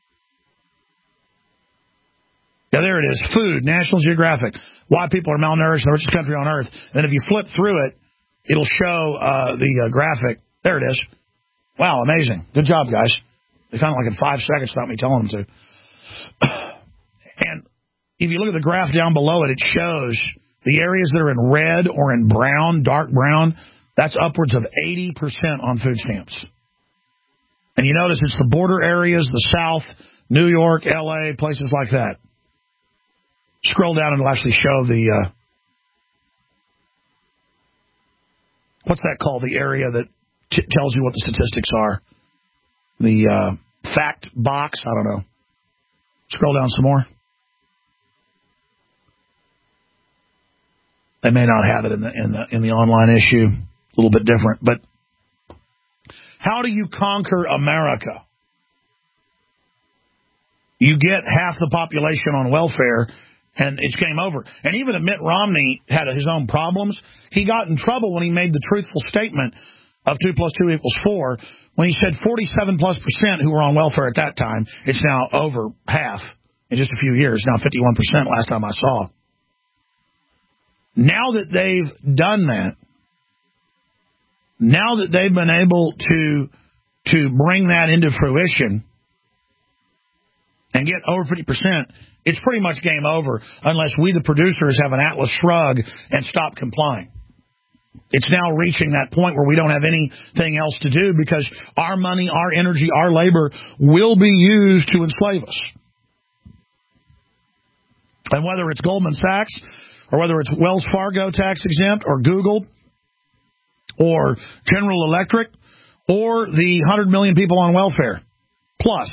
Yeah, there it is. Food, National Geographic. Why people are malnourished in the richest country on earth. And if you flip through it, it'll show the graphic. There it is. Wow, amazing. Good job, guys. They found it like in 5 seconds without me telling them to. And if you look at the graph down below it, it shows the areas that are in red or in brown, dark brown, that's upwards of 80% on food stamps. And you notice it's the border areas, the South, New York, L.A., places like that. Scroll down and it'll actually show the, what's that called? The area that tells you what the statistics are. The fact box, I don't know. Scroll down some more. They may not have it in the online issue. A little bit different. But how do you conquer America? You get half the population on welfare, and it's game over. And even if Mitt Romney had his own problems, he got in trouble when he made the truthful statement of 2 + 2 = 4, when he said 47+% who were on welfare at that time. It's now over half in just a few years. Now 51% last time I saw. Now that they've done that, now that they've been able to bring that into fruition and get over 50%, it's pretty much game over unless we, the producers, have an Atlas shrug and stop complying. It's now reaching that point where we don't have anything else to do because our money, our energy, our labor will be used to enslave us. And whether it's Goldman Sachs or whether it's Wells Fargo tax exempt or Google or General Electric or the 100 million people on welfare plus.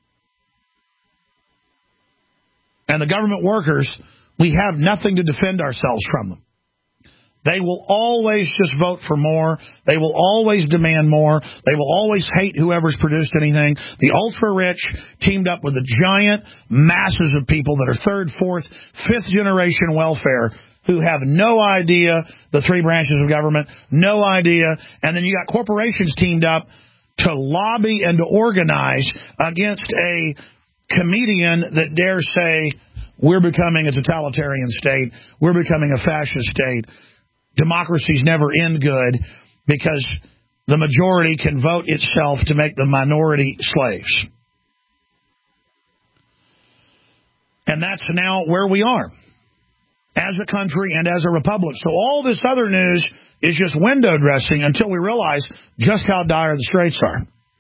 And the government workers, we have nothing to defend ourselves from them. They will always just vote for more. They will always demand more. They will always hate whoever's produced anything. The ultra-rich teamed up with the giant masses of people that are third, fourth, fifth generation welfare who have no idea the three branches of government, no idea. And then you got corporations teamed up to lobby and to organize against a comedian that dares say, we're becoming a totalitarian state, we're becoming a fascist state. Democracies never end good because the majority can vote itself to make the minority slaves. And that's now where we are as a country and as a republic. So all this other news is just window dressing until we realize just how dire the straits are.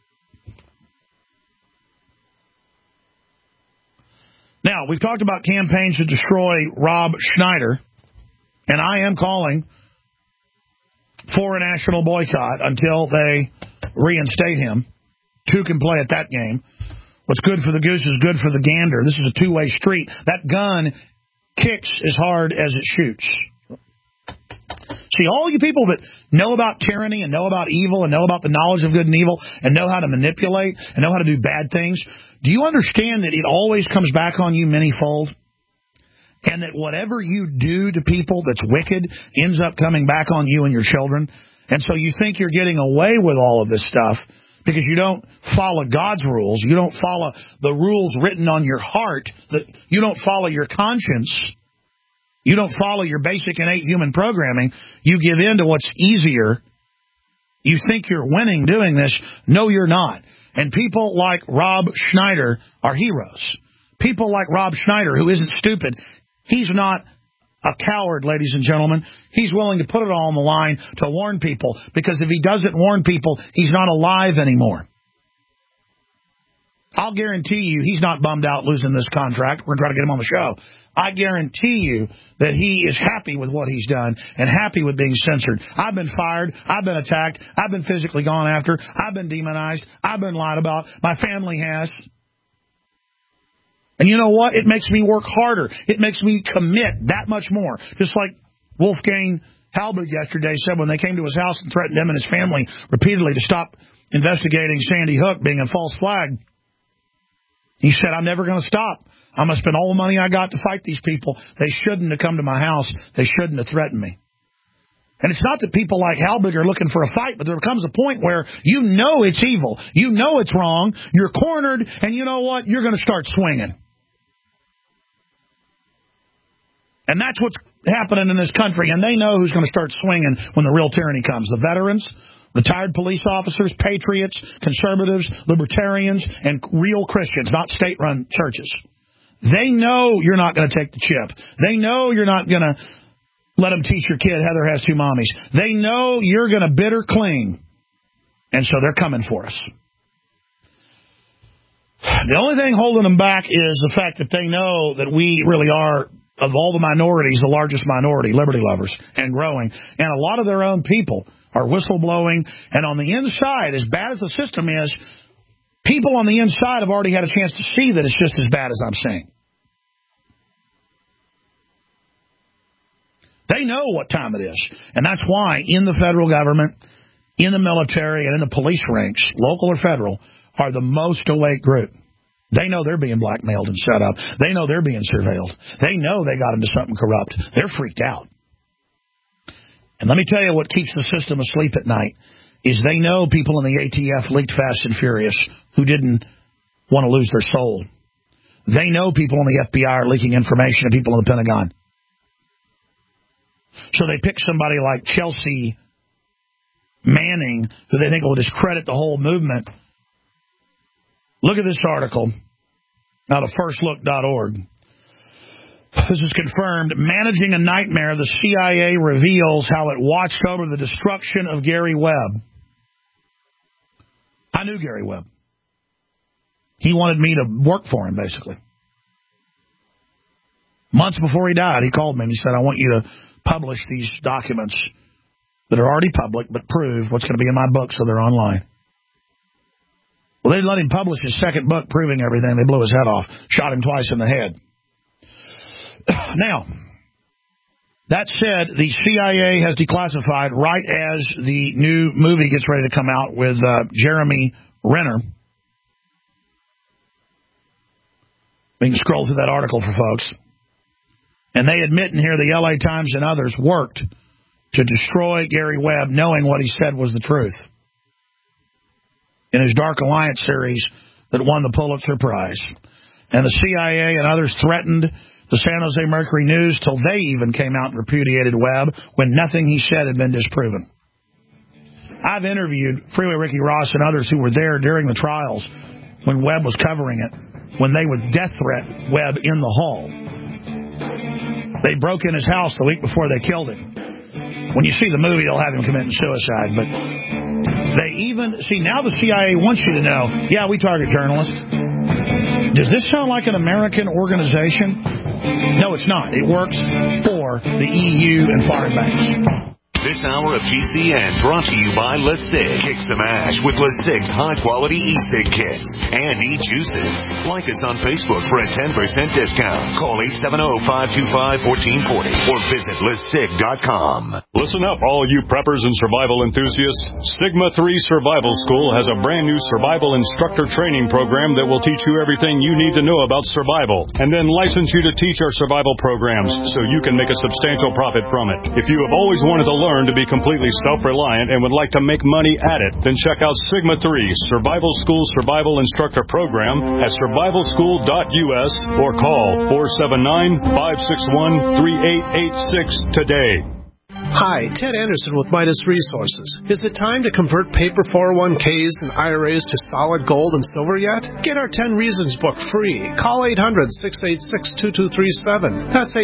Now, we've talked about campaigns to destroy Rob Schneider, and I am calling for a national boycott until they reinstate him. Two can play at that game. What's good for the goose is good for the gander. This is a two-way street. That gun kicks as hard as it shoots. See, all you people that know about tyranny and know about evil and know about the knowledge of good and evil and know how to manipulate and know how to do bad things, do you understand that it always comes back on you manyfold? And that whatever you do to people that's wicked ends up coming back on you and your children. And so you think you're getting away with all of this stuff because you don't follow God's rules. You don't follow the rules written on your heart. You don't follow your conscience. You don't follow your basic innate human programming. You give in to what's easier. You think you're winning doing this. No, you're not. And people like Rob Schneider are heroes. People like Rob Schneider, who isn't stupid. He's not a coward, ladies and gentlemen. He's willing to put it all on the line to warn people, because if he doesn't warn people, he's not alive anymore. I'll guarantee you he's not bummed out losing this contract. We're going to try to get him on the show. I guarantee you that he is happy with what he's done and happy with being censored. I've been fired. I've been attacked. I've been physically gone after. I've been demonized. I've been lied about. My family has. And you know what? It makes me work harder. It makes me commit that much more. Just like Wolfgang Halbig yesterday said when they came to his house and threatened him and his family repeatedly to stop investigating Sandy Hook being a false flag. He said, I'm never going to stop. I'm going to spend all the money I got to fight these people. They shouldn't have come to my house. They shouldn't have threatened me. And it's not that people like Halbig are looking for a fight, but there comes a point where you know it's evil. You know it's wrong. You're cornered, and you know what? You're going to start swinging. And that's what's happening in this country, and they know who's going to start swinging when the real tyranny comes. The veterans, retired police officers, patriots, conservatives, libertarians, and real Christians, not state-run churches. They know you're not going to take the chip. They know you're not going to let them teach your kid Heather has two mommies. They know you're going to bitter cling, and so they're coming for us. The only thing holding them back is the fact that they know that we really are, of all the minorities, the largest minority, liberty lovers, and growing. And a lot of their own people are whistleblowing. And on the inside, as bad as the system is, people on the inside have already had a chance to see that it's just as bad as I'm saying. They know what time it is. And that's why in the federal government, in the military, and in the police ranks, local or federal, are the most awake group. They know they're being blackmailed and set up. They know they're being surveilled. They know they got into something corrupt. They're freaked out. And let me tell you what keeps the system asleep at night is they know people in the ATF leaked Fast and Furious who didn't want to lose their soul. They know people in the FBI are leaking information to people in the Pentagon. So they pick somebody like Chelsea Manning, who they think will discredit the whole movement. Look at this article out of firstlook.org. This is confirmed. Managing a nightmare, the CIA reveals how it watched over the destruction of Gary Webb. I knew Gary Webb. He wanted me to work for him, basically. Months before he died, he called me and he said, I want you to publish these documents that are already public, but prove what's going to be in my book so they're online. Well, they let him publish his second book proving everything. They blew his head off, shot him twice in the head. Now, that said, the CIA has declassified right as the new movie gets ready to come out with Jeremy Renner. We can scroll through that article for folks. And they admit in here the LA Times and others worked to destroy Gary Webb, knowing what he said was the truth. In his Dark Alliance series that won the Pulitzer Prize. And the CIA and others threatened the San Jose Mercury News till they even came out and repudiated Webb when nothing he said had been disproven. I've interviewed Freeway Ricky Ross and others who were there during the trials when Webb was covering it, when they would death threat Webb in the hall. They broke in his house the week before they killed him. When you see the movie, they'll have him committing suicide. But they even... See, now the CIA wants you to know, yeah, we target journalists. Does this sound like an American organization? No, it's not. It works for the EU and foreign banks. This hour of GCN brought to you by LeSig. Kick some ash with LeSig's high-quality e-cig kits and e-juices. Like us on Facebook for a 10% discount. Call 870-525-1440 or visit LeSig.com. Listen up, all you preppers and survival enthusiasts. Sigma 3 Survival School has a brand new survival instructor training program that will teach you everything you need to know about survival and then license you to teach our survival programs so you can make a substantial profit from it. If you have always wanted to learn to be completely self-reliant and would like to make money at it, then check out Sigma 3 Survival School Survival Instructor Program at survivalschool.us or call 479-561-3886 today. Hi, Ted Anderson with Midas Resources. Is it time to convert paper 401ks and IRAs to solid gold and silver yet? Get our 10 Reasons book free. Call 800-686-2237. That's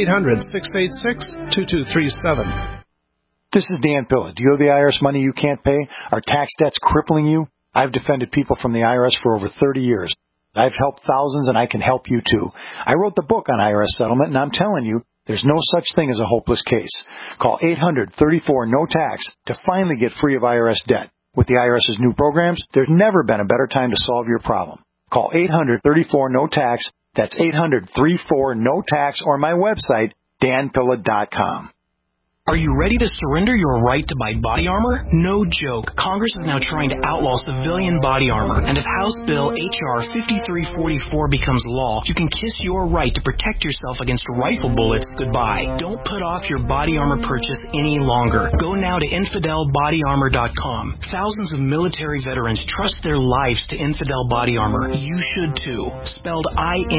800-686-2237. This is Dan Pilla. Do you owe the IRS money you can't pay? Are tax debts crippling you? I've defended people from the IRS for over 30 years. I've helped thousands, and I can help you too. I wrote the book on IRS settlement, and I'm telling you, there's no such thing as a hopeless case. Call 800-34-NO-TAX to finally get free of IRS debt. With the IRS's new programs, there's never been a better time to solve your problem. Call 800-34-NO-TAX. That's 800-34-NO-TAX, or my website, danpilla.com. Are you ready to surrender your right to buy body armor? No joke. Congress is now trying to outlaw civilian body armor. And if House Bill H.R. 5344 becomes law, you can kiss your right to protect yourself against rifle bullets goodbye. Don't put off your body armor purchase any longer. Go now to InfidelBodyArmor.com. Thousands of military veterans trust their lives to Infidel Body Armor. You should too. Spelled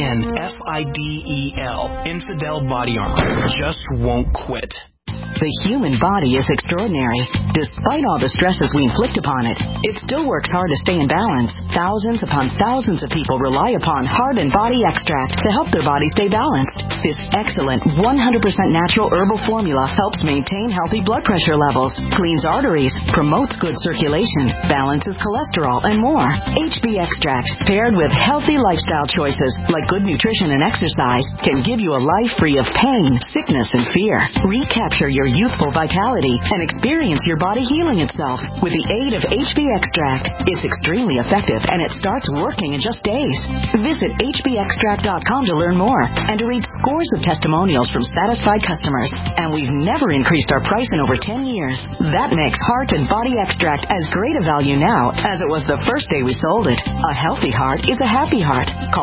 INFIDEL. Infidel Body Armor. Just won't quit. The human body is extraordinary. Despite all the stresses we inflict upon it, it still works hard to stay in balance. Thousands upon thousands of people rely upon Heart and Body Extract to help their body stay balanced. This excellent 100% natural herbal formula helps maintain healthy blood pressure levels, cleans arteries, promotes good circulation, balances cholesterol, and more. HB Extract, paired with healthy lifestyle choices like good nutrition and exercise, can give you a life free of pain, sickness, and fear. Recapture your youthful vitality and experience your body healing itself with the aid of HB Extract. It's extremely effective and it starts working in just days. Visit hbextract.com to learn more and to read scores of testimonials from satisfied customers. And we've never increased our price in over 10 years. That makes Heart and Body Extract as great a value now as it was the first day we sold it. A healthy heart is a happy heart. Call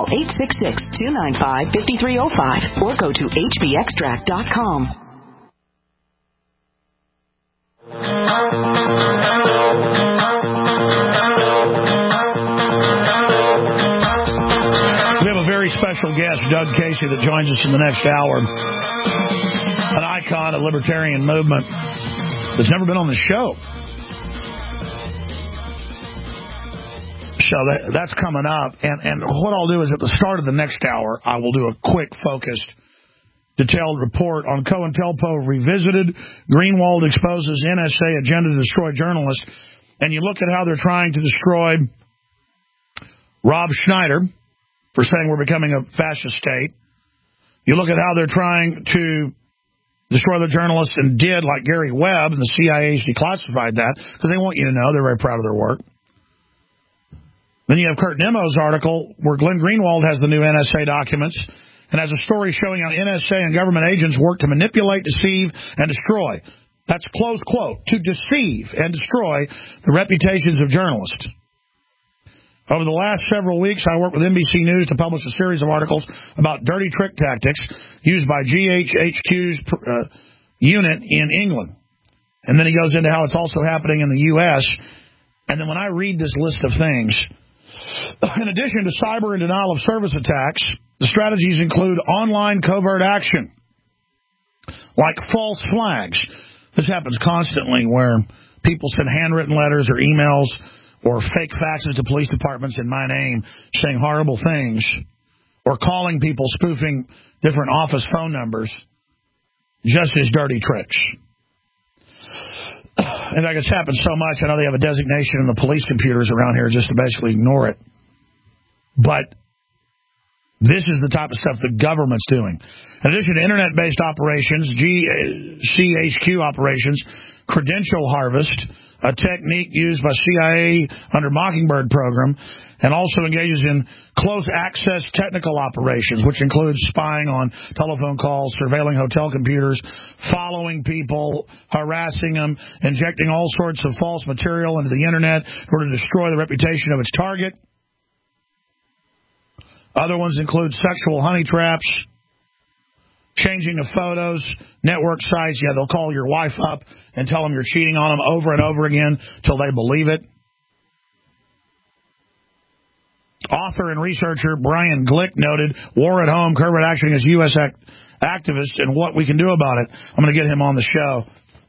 866-295-5305 or go to hbextract.com. We have a very special guest, Doug Casey, that joins us in the next hour. an icon of libertarian movement that's never been on the show. So that's coming up. And what I'll do is at the start of the next hour, I will do a quick, focused, detailed report on COINTELPRO Revisited. Greenwald exposes NSA agenda to destroy journalists. And you look at how they're trying to destroy Rob Schneider for saying we're becoming a fascist state. You look at how they're trying to destroy the journalists and did, like Gary Webb, and the CIA's declassified that because they want you to know they're very proud of their work. Then you have Kurt Nemo's article where Glenn Greenwald has the new NSA documents and has a story showing how NSA and government agents work to manipulate, deceive, and destroy. That's close quote, to deceive and destroy the reputations of journalists. Over the last several weeks, I worked with NBC News to publish a series of articles about dirty trick tactics used by GHQ's unit in England. And then he goes into how it's also happening in the U.S. And then when I read this list of things, in addition to cyber and denial of service attacks, the strategies include online covert action, like false flags. This happens constantly where people send handwritten letters or emails or fake faxes to police departments in my name saying horrible things, or calling people spoofing different office phone numbers just as dirty tricks. In fact, it's happened so much, I know they have a designation in the police computers around here just to basically ignore it. But this is the type of stuff the government's doing. In addition to internet-based operations, GCHQ operations, credential harvest, a technique used by CIA under Mockingbird program, and also engages in close access technical operations, which includes spying on telephone calls, surveilling hotel computers, following people, harassing them, injecting all sorts of false material into the internet in order to destroy the reputation of its target. Other ones include sexual honey traps, changing of photos, network sites. Yeah, they'll call your wife up and tell them you're cheating on them over and over again till they believe it. Author and researcher Brian Glick noted, war at home, covert action against U.S. activists and what we can do about it. I'm going to get him on the show.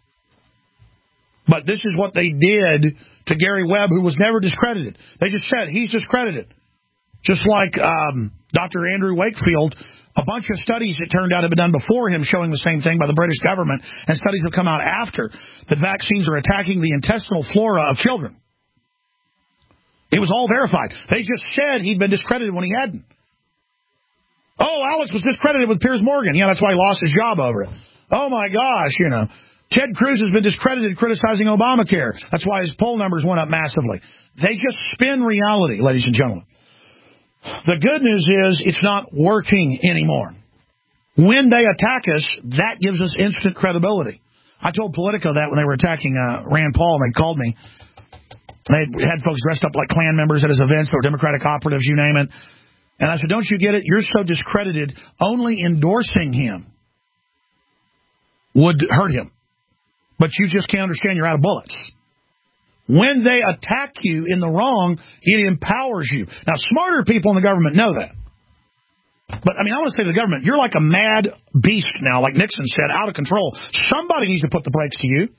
But this is what they did to Gary Webb, who was never discredited. They just said he's discredited. Just like Dr. Andrew Wakefield, a bunch of studies, it turned out, have been done before him showing the same thing by the British government, and studies have come out after that vaccines are attacking the intestinal flora of children. It was all verified. They just said he'd been discredited when he hadn't. Oh, Alex was discredited with Piers Morgan. Yeah, that's why he lost his job over it. Oh, my gosh, Ted Cruz has been discredited criticizing Obamacare. That's why his poll numbers went up massively. They just spin reality, ladies and gentlemen. The good news is it's not working anymore. When they attack us, that gives us instant credibility. I told Politico that when they were attacking Rand Paul, and they called me. They had folks dressed up like Klan members at his events. They were Democratic operatives, you name it. And I said, don't you get it? You're so discredited, only endorsing him would hurt him. But you just can't understand you're out of bullets. When they attack you in the wrong, it empowers you. Now, smarter people in the government know that. But, I want to say to the government, you're like a mad beast now, like Nixon said, out of control. Somebody needs to put the brakes to you.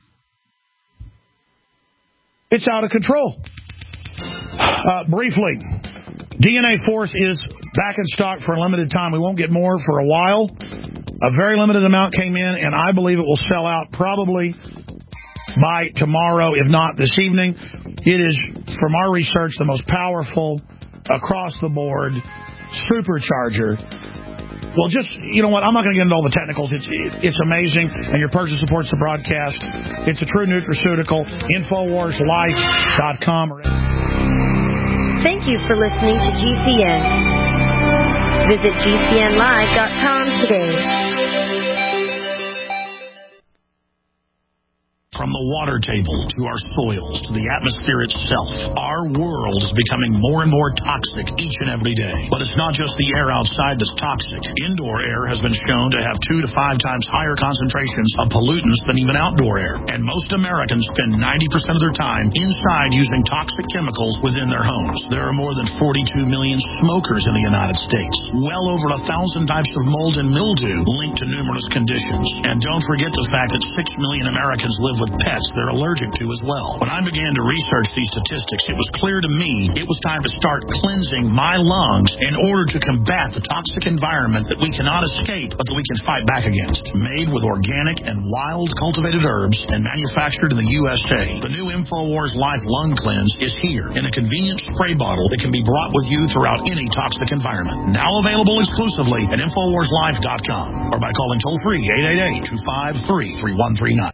It's out of control. Briefly, DNA Force is back in stock for a limited time. We won't get more for a while. A very limited amount came in, and I believe it will sell out probably by tomorrow, if not this evening. It is, from our research, the most powerful, across-the-board supercharger. Well, just, you know what, I'm not going to get into all the technicals. It's amazing, and your purchase supports the broadcast. It's a true nutraceutical. InfoWarsLife.com. Thank you for listening to GCN. Visit GCNlive.com today. From the water table to our soils to the atmosphere itself, our world is becoming more and more toxic each and every day. But it's not just the air outside that's toxic. Indoor air has been shown to have 2 to 5 times higher concentrations of pollutants than even outdoor air. And most Americans spend 90% of their time inside using toxic chemicals within their homes. There are more than 42 million smokers in the United States. Well over 1,000 types of mold and mildew linked to numerous conditions. And don't forget the fact that 6 million Americans live with pets they're allergic to as well. When I began to research these statistics, it was clear to me it was time to start cleansing my lungs in order to combat the toxic environment that we cannot escape but that we can fight back against. Made with organic and wild cultivated herbs and manufactured in the USA, the new InfoWars Life Lung Cleanse is here in a convenient spray bottle that can be brought with you throughout any toxic environment. Now available exclusively at InfoWarsLife.com or by calling toll-free 888-253-3139.